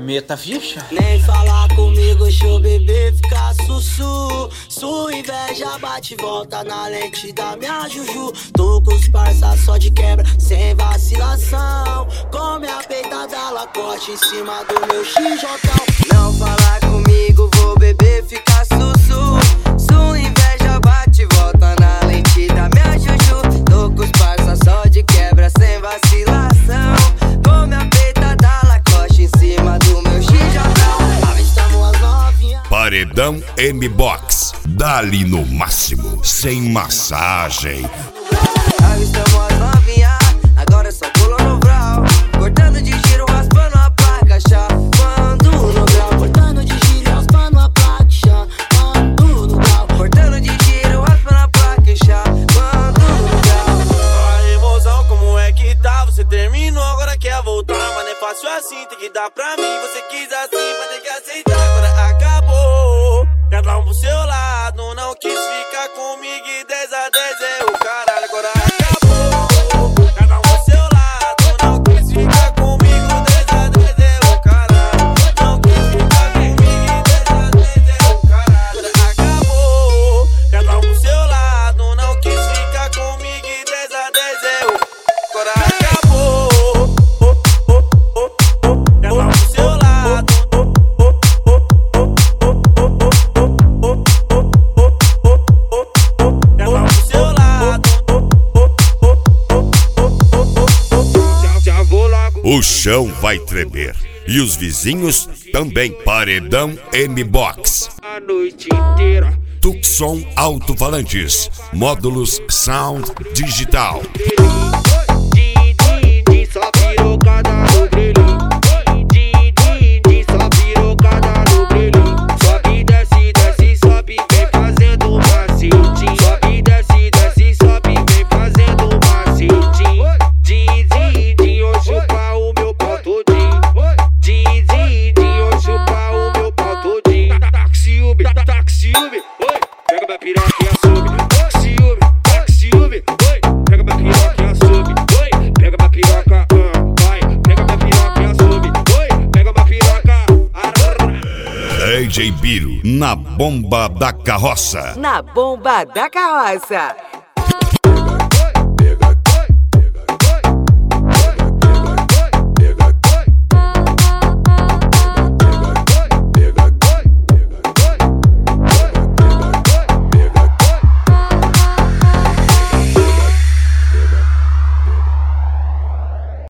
Meta ficha. Nem falar comigo, deixa o bebê ficar sussu. Sua inveja bate e volta na lente da minha juju. Tô com os parça só de quebra, sem vacilação. Come a peita da Lacoste em cima do meu xijotão. Não falar comigo, vou beber ficar sussu. Sua inveja bate e volta na lente da minha juju. Tô com os parça só de quebra, sem vacilação. Come a peita da Lacoste em cima do meu xijotão. Avistamos as novinhas. Paredão M-Box. Dali no máximo, sem massagem. Avistamos as novinhas, agora é só pula no brau. Cortando de giro, raspando a placa, chapando no grau. Cortando de giro, raspando a placa, chapando no grau. Cortando de giro, raspando a placa, chapando no grau. A emoção, como é que tá? Você terminou, agora quer voltar. Mas não é fácil assim, tem que dar pra mim. Você quis assim, vai ter que aceitar. Agora acabou, cada um pro seu lado. Não quis ficar comigo e 10 a 10 é o caralho. Agora acabou, cada um pro seu lado. Não quis ficar comigo, 10 a 10 é o caralho. Não quis ficar comigo e 10 a 10 é o caralho. Agora acabou, cada um pro seu lado. Não quis ficar comigo e 10 a 10 é o agora acabou, cada um pro seu lado. Cada um pro seu lado. Já vou logo. O chão vai tremer. E os vizinhos também. Paredão M-Box. A noite inteira. Tucson Alto-Falantes. Módulos Sound Digital. Só pirocada no grelhinho. Só pirocada no grelhinho. Sobe, desce, desce, sobe, vem fazendo macetinho. Sobe, desce, desce, sobe, vem fazendo macetinho. Din, chupa o meu pau todinho. Din, chupa o meu pau todinho. Taxi, Uber, oi, pega minha piroca e assume. Taxi, Uber, oi, pega minha piroca e assume. Oi, pega minha piroca, vai, pega minha piroca e assume. Oi, pega minha piroca. DJ Biro na bomba da carroça. Na bomba da carroça.